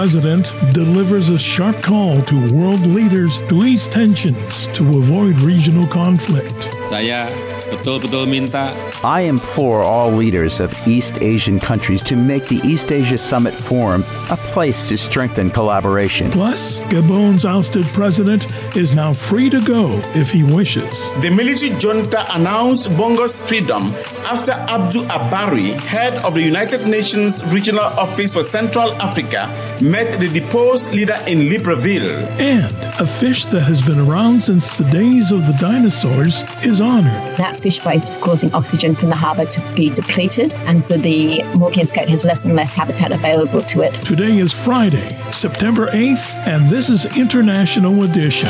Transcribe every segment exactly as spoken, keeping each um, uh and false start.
president delivers a sharp call to world leaders to ease tensions to avoid regional conflict. Saya betul-betul minta I implore all leaders of East Asian countries to make the East Asia Summit Forum a place to strengthen collaboration. Plus, Gabon's ousted president is now free to go if he wishes. The military junta announced Bongo's freedom after Abdou Abari, head of the United Nations Regional Office for Central Africa, met the deposed leader in Libreville. And a fish that has been around since the days of the dinosaurs is honored. That fish bite is causing oxygen from the harbour to be depleted, and so the Moreton skate has less and less habitat available to it. Today is Friday, September eighth, and this is International Edition.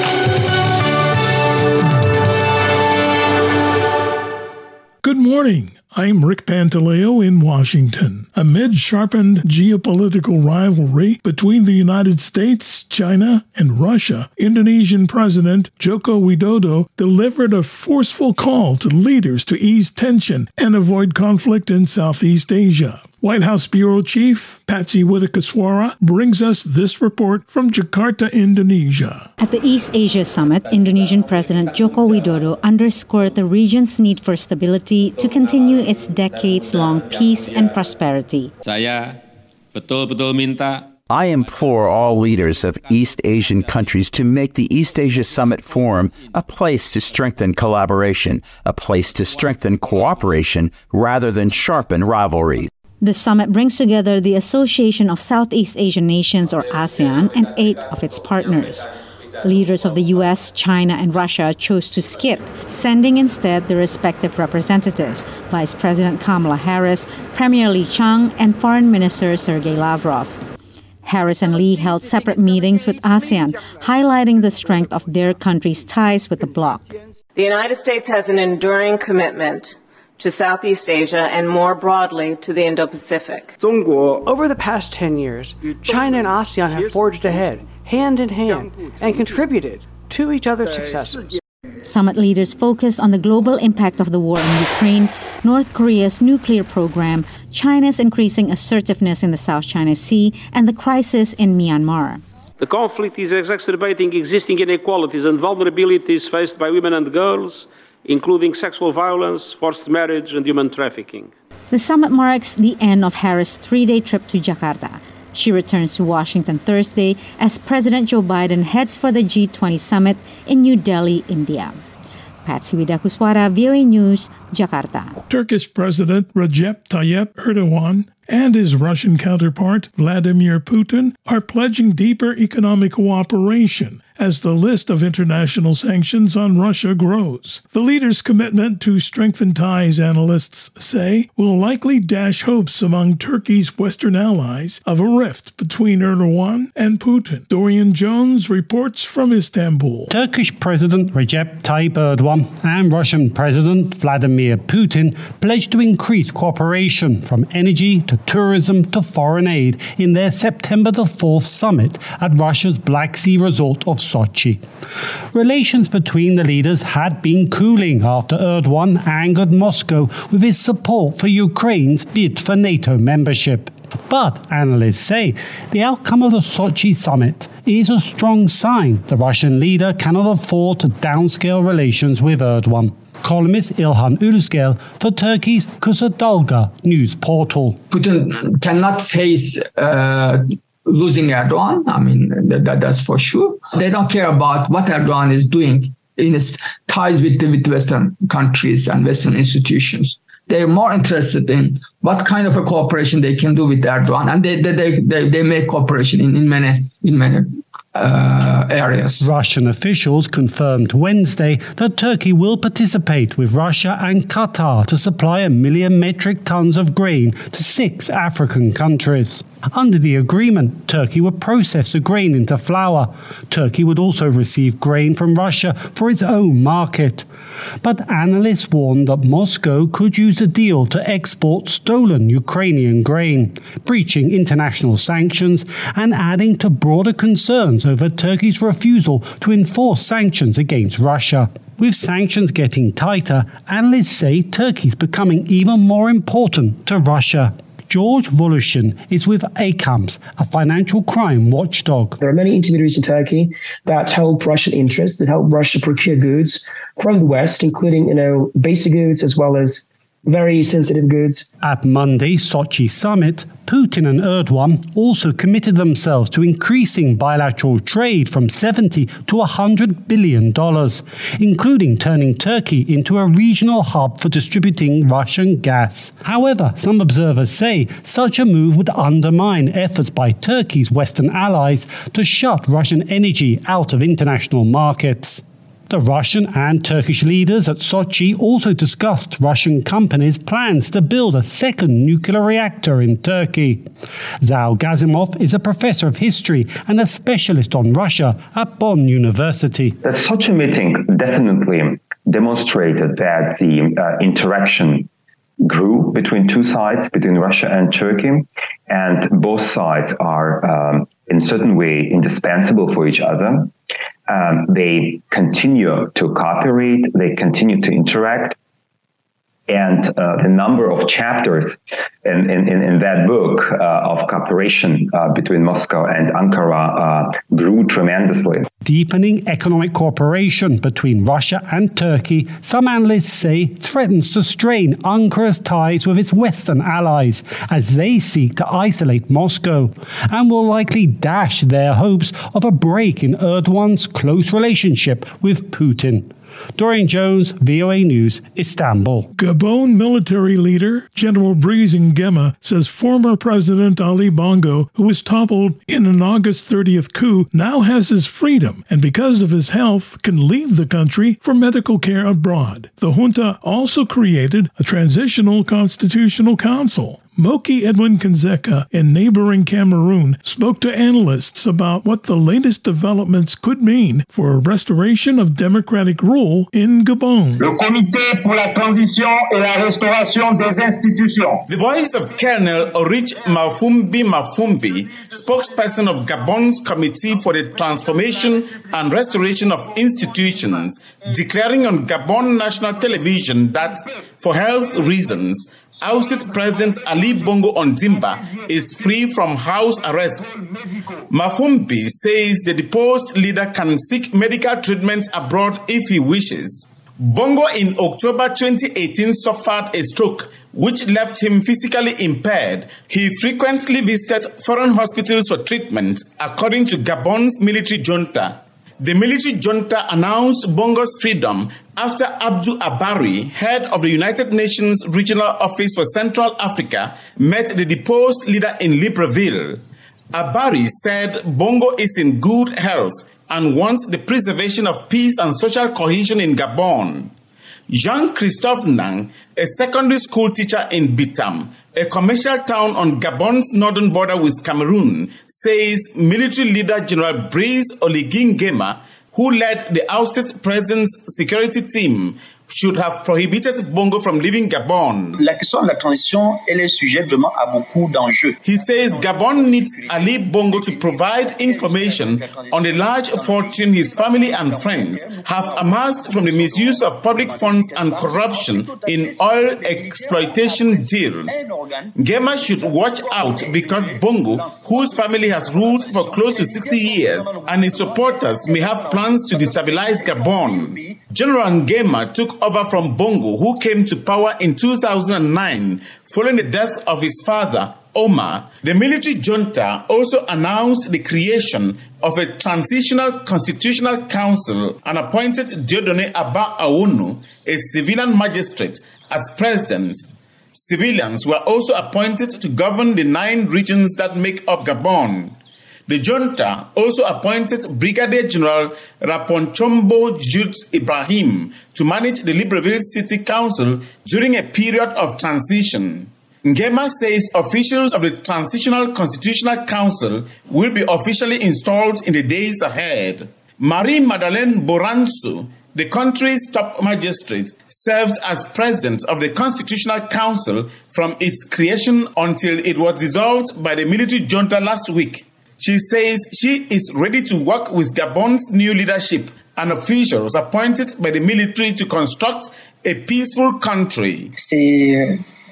Good morning. I'm Rick Pantaleo in Washington. Amid sharpened geopolitical rivalry between the United States, China, and Russia, Indonesian President Joko Widodo delivered a forceful call to leaders to ease tension and avoid conflict in Southeast Asia. White House Bureau Chief Patsy Widakuswara brings us this report from Jakarta, Indonesia. At the East Asia Summit, Indonesian President Joko Widodo underscored the region's need for stability to continue its decades-long peace and prosperity. Saya betul-betul minta I implore all leaders of East Asian countries to make the East Asia Summit Forum a place to strengthen collaboration, a place to strengthen cooperation rather than sharpen rivalry. The summit brings together the Association of Southeast Asian Nations, or ASEAN, and eight of its partners. Leaders of the U S, China, and Russia chose to skip, sending instead their respective representatives, Vice President Kamala Harris, Premier Li Qiang, and Foreign Minister Sergei Lavrov. Harris and Lee held separate meetings with ASEAN, highlighting the strength of their countries' ties with the bloc. The United States has an enduring commitment to Southeast Asia and more broadly to the Indo-Pacific. Over the past ten years, China and ASEAN have forged ahead, hand in hand, and contributed to each other's successes. Summit leaders focused on the global impact of the war in Ukraine, North Korea's nuclear program, China's increasing assertiveness in the South China Sea, and the crisis in Myanmar. The conflict is exacerbating existing inequalities and vulnerabilities faced by women and girls, including sexual violence, forced marriage, and human trafficking. The summit marks the end of Harris' three-day trip to Jakarta. She returns to Washington Thursday as President Joe Biden heads for the G twenty summit in New Delhi, India. Patsy Widakuswara, V O A News, Jakarta. Turkish President Recep Tayyip Erdogan and his Russian counterpart Vladimir Putin are pledging deeper economic cooperation as the list of international sanctions on Russia grows. The leaders' commitment to strengthen ties, analysts say, will likely dash hopes among Turkey's Western allies of a rift between Erdogan and Putin. Dorian Jones reports from Istanbul. Turkish President Recep Tayyip Erdogan and Russian President Vladimir Putin pledged to increase cooperation from energy to tourism to foreign aid in their September the fourth summit at Russia's Black Sea resort of Sochi. Relations between the leaders had been cooling after Erdogan angered Moscow with his support for Ukraine's bid for NATO membership. But analysts say the outcome of the Sochi summit is a strong sign the Russian leader cannot afford to downscale relations with Erdogan. Columnist İlhan Ülsgel for Turkey's Kısa Dalga news portal. Putin cannot face uh, losing Erdogan. I mean, that, that's for sure. They don't care about what Erdogan is doing in his ties with the, with Western countries and Western institutions. They're more interested in what kind of a cooperation they can do with Erdogan, and they they they, they make cooperation in, in many in many uh, areas. Russian officials confirmed Wednesday that Turkey will participate with Russia and Qatar to supply a million metric tons of grain to six African countries. Under the agreement, Turkey would process the grain into flour. Turkey would also receive grain from Russia for its own market. But analysts warned that Moscow could use the deal to export stolen Ukrainian grain, breaching international sanctions and adding to broader concerns over Turkey's refusal to enforce sanctions against Russia. With sanctions getting tighter, analysts say Turkey's becoming even more important to Russia. George Volushin is with ACAMS, a financial crime watchdog. There are many intermediaries in Turkey that help Russian interests, that help Russia procure goods from the West, including, you know, basic goods as well as very sensitive goods. At Monday's Sochi summit, Putin and Erdogan also committed themselves to increasing bilateral trade from seventy to one hundred billion dollars, including turning Turkey into a regional hub for distributing Russian gas. However, some observers say such a move would undermine efforts by Turkey's Western allies to shut Russian energy out of international markets. The Russian and Turkish leaders at Sochi also discussed Russian companies' plans to build a second nuclear reactor in Turkey. Zal Gazimov is a professor of history and a specialist on Russia at Bonn University. The Sochi meeting definitely demonstrated that the uh, interaction grew between two sides, between Russia and Turkey, and both sides are um, in a certain way indispensable for each other. Um, they continue to cooperate, they continue to interact, and uh, the number of chapters in, in, in that book uh, of cooperation uh, between Moscow and Ankara uh, grew tremendously. Deepening economic cooperation between Russia and Turkey, some analysts say, threatens to strain Ankara's ties with its Western allies as they seek to isolate Moscow, and will likely dash their hopes of a break in Erdogan's close relationship with Putin. Dorian Jones, V O A News, Istanbul. Gabon military leader General Brice Nguema says former President Ali Bongo, who was toppled in an August thirtieth coup, now has his freedom and because of his health can leave the country for medical care abroad. The junta also created a transitional constitutional council. Moki Edwin Kinzeka in neighboring Cameroon spoke to analysts about what the latest developments could mean for a restoration of democratic rule in Gabon. Le Comité pour la transition et la restauration des institutions. The voice of Colonel Orich Mafumbi Mafumbi, spokesperson of Gabon's Committee for the Transformation and Restoration of Institutions, declaring on Gabon national television that, for health reasons, ousted President Ali Bongo Ondimba is free from house arrest. Mafumbi says the deposed leader can seek medical treatment abroad if he wishes. Bongo in October twenty eighteen suffered a stroke, which left him physically impaired. He frequently visited foreign hospitals for treatment, according to Gabon's military junta. The military junta announced Bongo's freedom after Abdou Abari, head of the United Nations Regional Office for Central Africa, met the deposed leader in Libreville. Abari said Bongo is in good health and wants the preservation of peace and social cohesion in Gabon. Jean-Christophe Nang, a secondary school teacher in Bitam, a commercial town on Gabon's northern border with Cameroon, says military leader General Brice Oligui Nguema, who led the ousted president's security team, should have prohibited Bongo from leaving Gabon. La question de la transition, elle est sujet vraiment à beaucoup d'enjeux. He says Gabon needs Ali Bongo to provide information on the large fortune his family and friends have amassed from the misuse of public funds and corruption in oil exploitation deals. Nguema should watch out because Bongo, whose family has ruled for close to sixty years, and his supporters may have plans to destabilize Gabon. General Nguema took over from Bongo, who came to power in two thousand nine following the death of his father, Omar. The military junta also announced the creation of a transitional constitutional council and appointed Dieudonné Abba Awonu, a civilian magistrate, as president. Civilians were also appointed to govern the nine regions that make up Gabon. The junta also appointed Brigadier General Raponchombo Jude Ibrahim to manage the Libreville City Council during a period of transition. Nguema says officials of the Transitional Constitutional Council will be officially installed in the days ahead. Marie-Madeleine Boransu, the country's top magistrate, served as president of the Constitutional Council from its creation until it was dissolved by the military junta last week. She says she is ready to work with Gabon's new leadership and officials appointed by the military to construct a peaceful country. C'est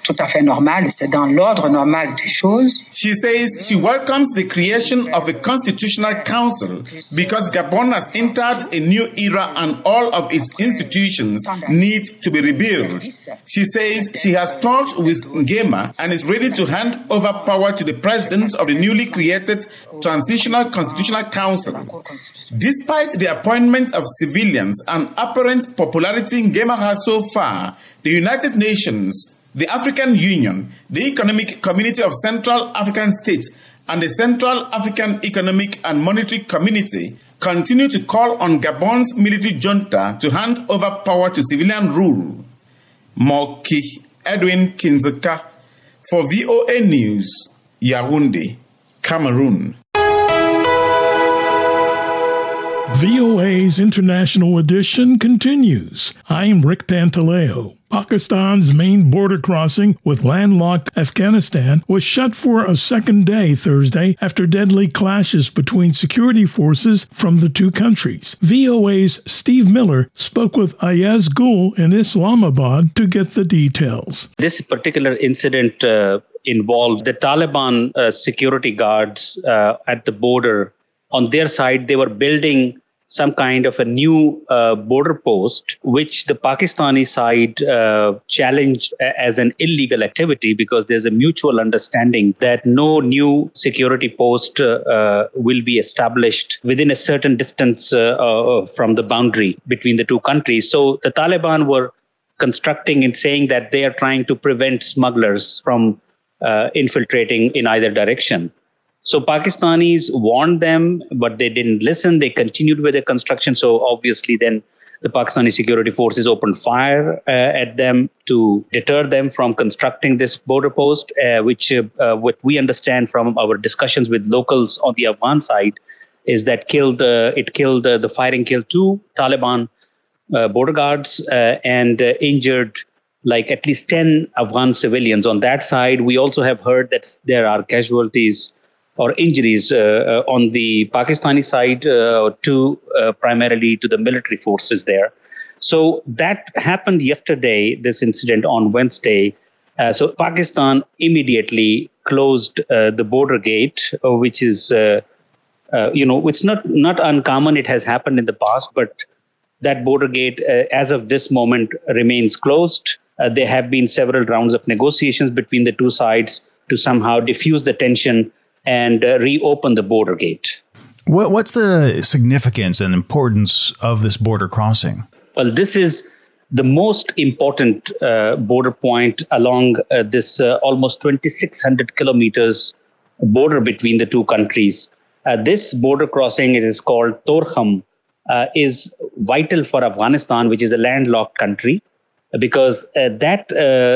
tout à fait normal, c'est dans l'ordre normal des choses. She says she welcomes the creation of a constitutional council because Gabon has entered a new era and all of its institutions need to be rebuilt. She says she has talked with Nguema and is ready to hand over power to the president of the newly created Transitional Constitutional Council. Despite the appointment of civilians and apparent popularity Nguema has so far, the United Nations, the African Union, the Economic Community of Central African States, and the Central African Economic and Monetary Community continue to call on Gabon's military junta to hand over power to civilian rule. Moki Edwin Kinzeka for V O A News, Yaoundé, Cameroon. V O A's International Edition continues. I'm Rick Pantaleo. Pakistan's main border crossing with landlocked Afghanistan was shut for a second day Thursday after deadly clashes between security forces from the two countries. V O A's Steve Miller spoke with Ayaz Gul in Islamabad to get the details. This particular incident uh, involved the Taliban uh, security guards uh, at the border. On their side, they were building some kind of a new uh, border post, which the Pakistani side uh, challenged as an illegal activity because there's a mutual understanding that no new security post uh, uh, will be established within a certain distance uh, uh, from the boundary between the two countries. So the Taliban were constructing and saying that they are trying to prevent smugglers from uh, infiltrating in either direction. So Pakistanis warned them, but they didn't listen. They continued with the construction. So obviously then the Pakistani security forces opened fire uh, at them to deter them from constructing this border post, uh, which uh, uh, what we understand from our discussions with locals on the Afghan side is that killed uh, it killed uh, the firing killed two Taliban uh, border guards uh, and uh, injured like at least ten Afghan civilians. On that side, we also have heard that there are casualties or injuries uh, uh, on the Pakistani side, uh, to uh, primarily to the military forces there. So that happened yesterday, this incident on Wednesday. Uh, so Pakistan immediately closed uh, the border gate, uh, which is, uh, uh, you know, it's not, not uncommon. It has happened in the past, but that border gate, uh, as of this moment, remains closed. Uh, there have been several rounds of negotiations between the two sides to somehow diffuse the tension and uh, reopen the border gate. What, what's the significance and importance of this border crossing? Well, this is the most important uh, border point along uh, this uh, almost twenty-six hundred kilometers border between the two countries. Uh, this border crossing, it is called Torkham, uh, is vital for Afghanistan, which is a landlocked country, because uh, that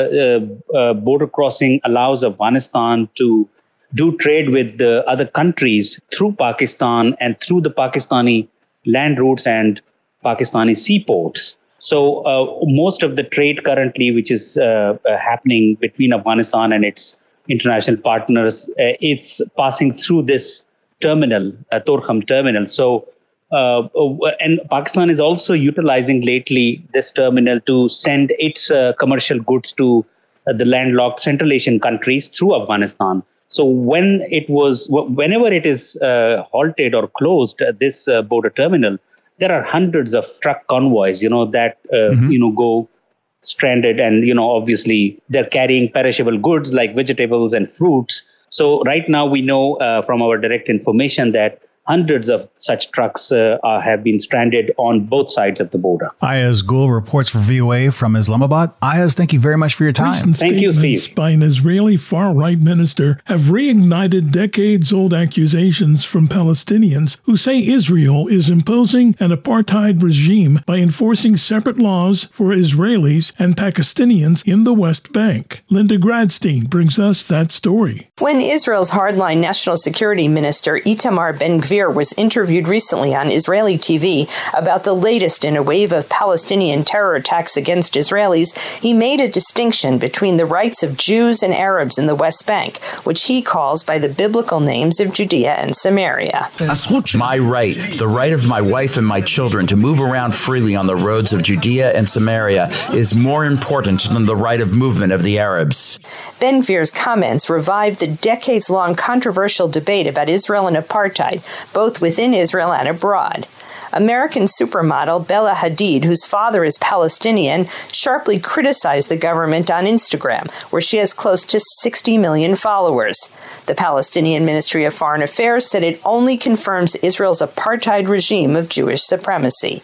uh, uh, uh, border crossing allows Afghanistan to do trade with the other countries through Pakistan and through the Pakistani land routes and Pakistani seaports. So uh, most of the trade currently, which is uh, uh, happening between Afghanistan and its international partners, uh, it's passing through this terminal, uh, Torkham terminal. So, uh, and Pakistan is also utilizing lately this terminal to send its uh, commercial goods to uh, the landlocked Central Asian countries through Afghanistan. So when it was, whenever it is uh, halted or closed, uh, this uh, border terminal, there are hundreds of truck convoys, you know, that, uh, mm-hmm. you know, go stranded and, you know, obviously they're carrying perishable goods like vegetables and fruits. So right now we know uh, from our direct information that hundreds of such trucks uh, uh, have been stranded on both sides of the border. Ayaz Gul reports for V O A from Islamabad. Ayaz, thank you very much for your time. Recent thank you, Steve. By an Israeli far-right minister have reignited decades-old accusations from Palestinians who say Israel is imposing an apartheid regime by enforcing separate laws for Israelis and Palestinians in the West Bank. Linda Gradstein brings us that story. When Israel's hardline National Security Minister Itamar Ben-Gvir Ben-Gvir was interviewed recently on Israeli T V about the latest in a wave of Palestinian terror attacks against Israelis, he made a distinction between the rights of Jews and Arabs in the West Bank, which he calls by the biblical names of Judea and Samaria. My right, the right of my wife and my children to move around freely on the roads of Judea and Samaria is more important than the right of movement of the Arabs. Ben-Gvir's comments revived the decades-long controversial debate about Israel and apartheid, both within Israel and abroad. American supermodel Bella Hadid, whose father is Palestinian, sharply criticized the government on Instagram, where she has close to sixty million followers. The Palestinian Ministry of Foreign Affairs said it only confirms Israel's apartheid regime of Jewish supremacy.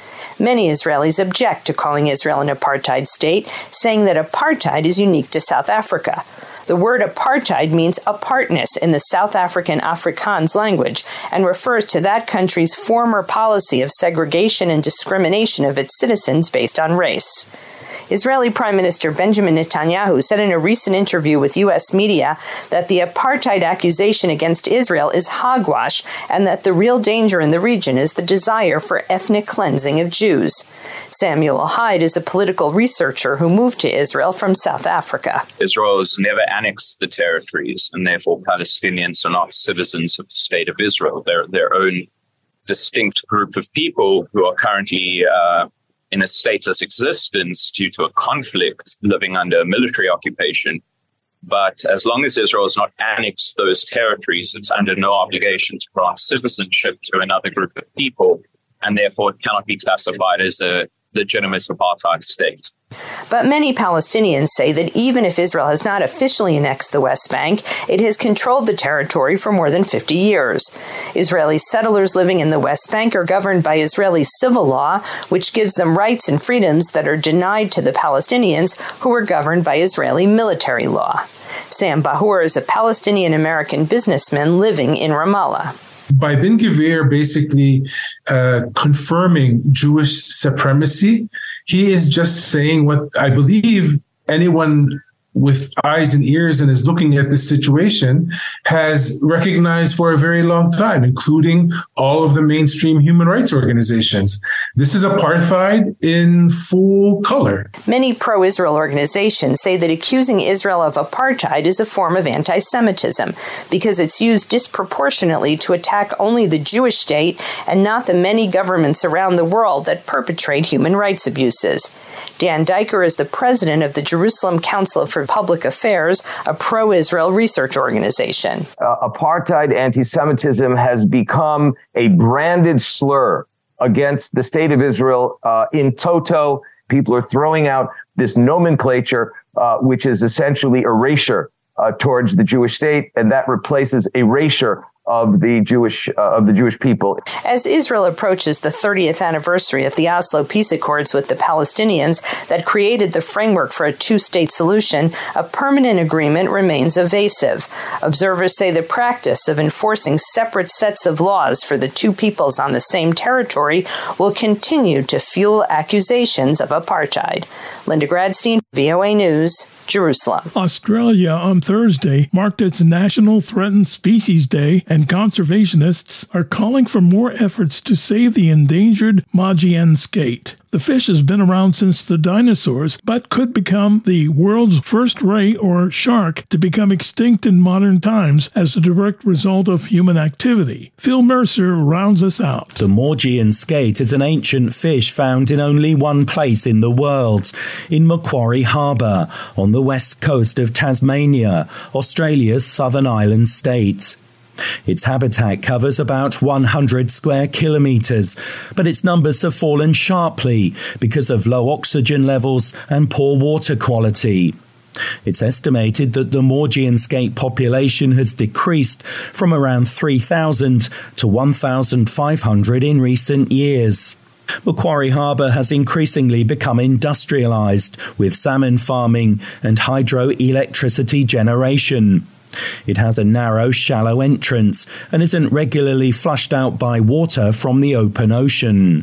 Many Israelis object to calling Israel an apartheid state, saying that apartheid is unique to South Africa. The word apartheid means apartness in the South African Afrikaans language and refers to that country's former policy of segregation and discrimination of its citizens based on race. Israeli Prime Minister Benjamin Netanyahu said in a recent interview with U S media that the apartheid accusation against Israel is hogwash and that the real danger in the region is the desire for ethnic cleansing of Jews. Samuel Hyde is a political researcher who moved to Israel from South Africa. Israel has never annexed the territories, and therefore Palestinians are not citizens of the state of Israel. They're their own distinct group of people who are currently uh, in a stateless existence due to a conflict, living under a military occupation. But as long as Israel has not annexed those territories, it's under no obligation to grant citizenship to another group of people, and therefore it cannot be classified as a legitimate apartheid state. But many Palestinians say that even if Israel has not officially annexed the West Bank, it has controlled the territory for more than fifty years. Israeli settlers living in the West Bank are governed by Israeli civil law, which gives them rights and freedoms that are denied to the Palestinians, who are governed by Israeli military law. Sam Bahur is a Palestinian-American businessman living in Ramallah. By Ben-Gvir basically uh, confirming Jewish supremacy, he is just saying what I believe anyone with eyes and ears and is looking at this situation has recognized for a very long time, including all of the mainstream human rights organizations. This is apartheid in full color. Many pro-Israel organizations say that accusing Israel of apartheid is a form of anti-Semitism because it's used disproportionately to attack only the Jewish state and not the many governments around the world that perpetrate human rights abuses. Dan Diker is the president of the Jerusalem Council for Public Affairs, a pro-Israel research organization. Uh, apartheid anti-Semitism has become a branded slur against the state of Israel uh, in toto. People are throwing out this nomenclature, uh, which is essentially erasure uh, towards the Jewish state, and that replaces erasure of the Jewish uh, of the Jewish people. As Israel approaches the thirtieth anniversary of the Oslo peace accords with the Palestinians that created the framework for a two-state solution, a permanent agreement remains evasive. Observers say the practice of enforcing separate sets of laws for the two peoples on the same territory will continue to fuel accusations of apartheid. Linda Gradstein, V O A News, Jerusalem. Australia on Thursday marked its National Threatened Species Day, and conservationists are calling for more efforts to save the endangered Majian skate. The fish has been around since the dinosaurs, but could become the world's first ray or shark to become extinct in modern times as a direct result of human activity. Phil Mercer rounds us out. The Majian skate is an ancient fish found in only one place in the world, in Macquarie Harbour, on the west coast of Tasmania, Australia's southern island state. Its habitat covers about one hundred square kilometres, but its numbers have fallen sharply because of low oxygen levels and poor water quality. It's estimated that the Majian skate population has decreased from around three thousand to one thousand five hundred in recent years. Macquarie Harbour has increasingly become industrialised, with salmon farming and hydroelectricity generation. It has a narrow, shallow entrance and isn't regularly flushed out by water from the open ocean.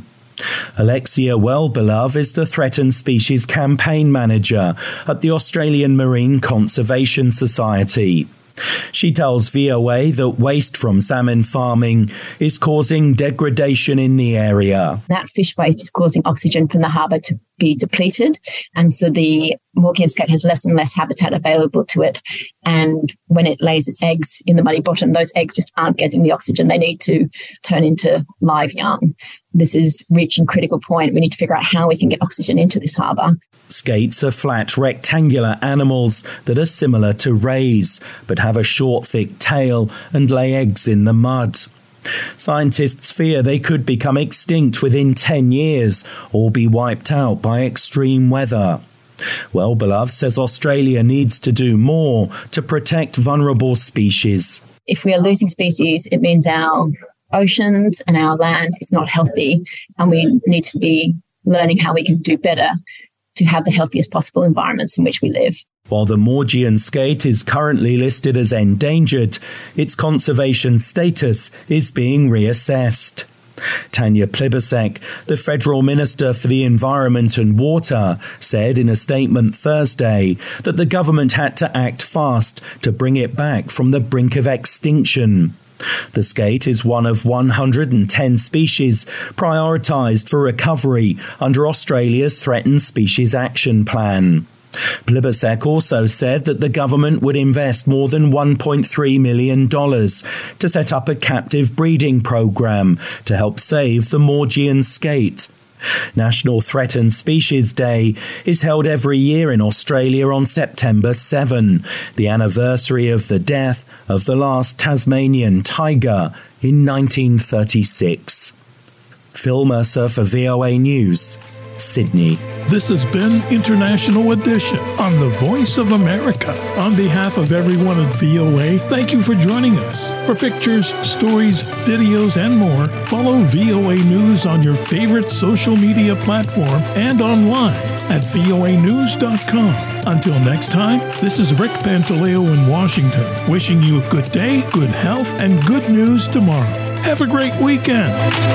Alexia Wellbelove is the Threatened Species Campaign Manager at the Australian Marine Conservation Society. She tells V O A that waste from salmon farming is causing degradation in the area. That fish waste is causing oxygen from the harbour to be depleted, and so the Maugean skate has less and less habitat available to it. And when it lays its eggs in the muddy bottom, those eggs just aren't getting the oxygen they need to turn into live young. This is reaching critical point. We need to figure out how we can get oxygen into this harbour. Skates are flat, rectangular animals that are similar to rays, but have a short, thick tail and lay eggs in the mud. Scientists fear they could become extinct within ten years or be wiped out by extreme weather. Wellbeloved says Australia needs to do more to protect vulnerable species. If we are losing species, it means our oceans and our land is not healthy, and we need to be learning how we can do better to have the healthiest possible environments in which we live. While the Maugean skate is currently listed as endangered, its conservation status is being reassessed. Tanya Plibersek, the Federal Minister for the Environment and Water, said in a statement Thursday that the government had to act fast to bring it back from the brink of extinction. The skate is one of one hundred ten species prioritised for recovery under Australia's Threatened Species Action Plan. Plibersek also said that the government would invest more than one point three million dollars to set up a captive breeding program to help save the Maugean skate. National Threatened Species Day is held every year in Australia on September seventh, the anniversary of the death of the last Tasmanian tiger in nineteen thirty-six. Phil Mercer for V O A News, Sydney. This has been International Edition on the Voice of America. On behalf of everyone at V O A, thank you for joining us. For pictures, stories, videos, and more, follow V O A News on your favorite social media platform and online at V O A news dot com. Until next time, this is Rick Pantaleo in Washington, wishing you a good day, good health, and good news tomorrow. Have a great weekend.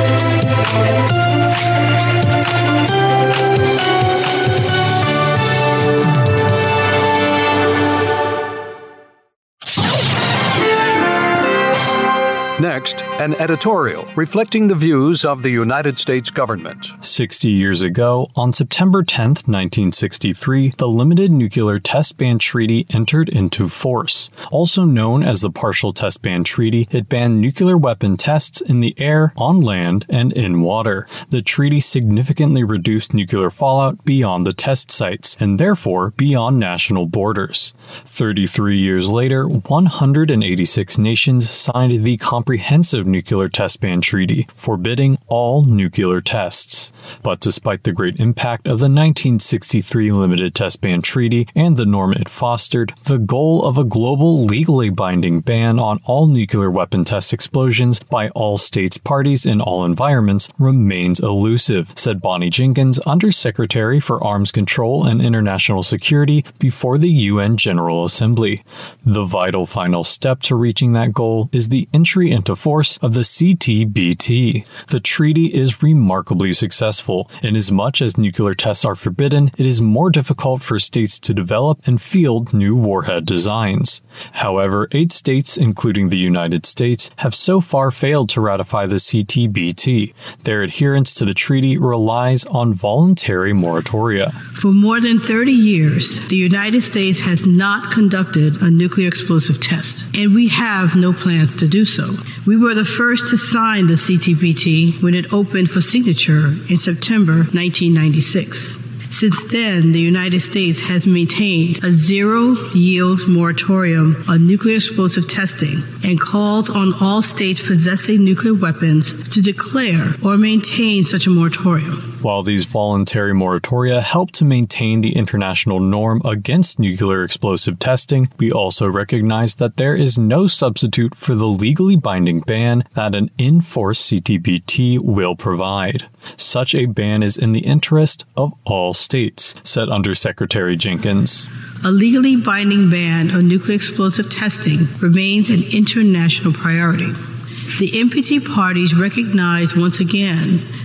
Next, an editorial reflecting the views of the United States government. Sixty years ago, on September tenth, nineteen sixty-three, the Limited Nuclear Test Ban Treaty entered into force. Also known as the Partial Test Ban Treaty, it banned nuclear weapon tests in the air, on land, and in water. The treaty significantly reduced nuclear fallout beyond the test sites, and therefore beyond national borders. Thirty-three years later, one hundred eighty-six nations signed the Comprehensive Comprehensive Nuclear Test Ban Treaty, forbidding all nuclear tests. But despite the great impact of the nineteen sixty-three Limited Test Ban Treaty and the norm it fostered, the goal of a global legally binding ban on all nuclear weapon test explosions by all states parties in all environments remains elusive, said Bonnie Jenkins, Undersecretary for Arms Control and International Security before the U N General Assembly. The vital final step to reaching that goal is the entry into force of the C T B T. The treaty is remarkably successful. Inasmuch as nuclear tests are forbidden, it is more difficult for states to develop and field new warhead designs. However, eight states, including the United States, have so far failed to ratify the C T B T. Their adherence to the treaty relies on voluntary moratoria. For more than thirty years, the United States has not conducted a nuclear explosive test, and we have no plans to do so. We were the first to sign the C T B T when it opened for signature in September nineteen ninety-six. Since then, the United States has maintained a zero-yield moratorium on nuclear explosive testing and calls on all states possessing nuclear weapons to declare or maintain such a moratorium. While these voluntary moratoria help to maintain the international norm against nuclear explosive testing, we also recognize that there is no substitute for the legally binding ban that an in-force C T B T will provide. Such a ban is in the interest of all states, said Undersecretary Jenkins. A legally binding ban on nuclear explosive testing remains an international priority. The N P T parties recognize once again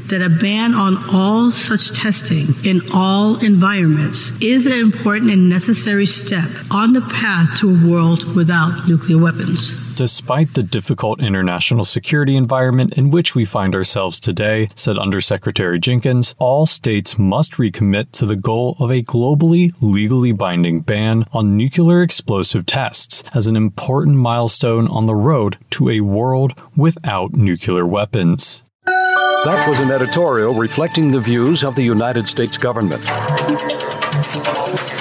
that a ban on all such testing in all environments is an important and necessary step on the path to a world without nuclear weapons. Despite the difficult international security environment in which we find ourselves today, said Undersecretary Jenkins, all states must recommit to the goal of a globally, legally binding ban on nuclear explosive tests as an important milestone on the road to a world without nuclear weapons. That was an editorial reflecting the views of the United States government.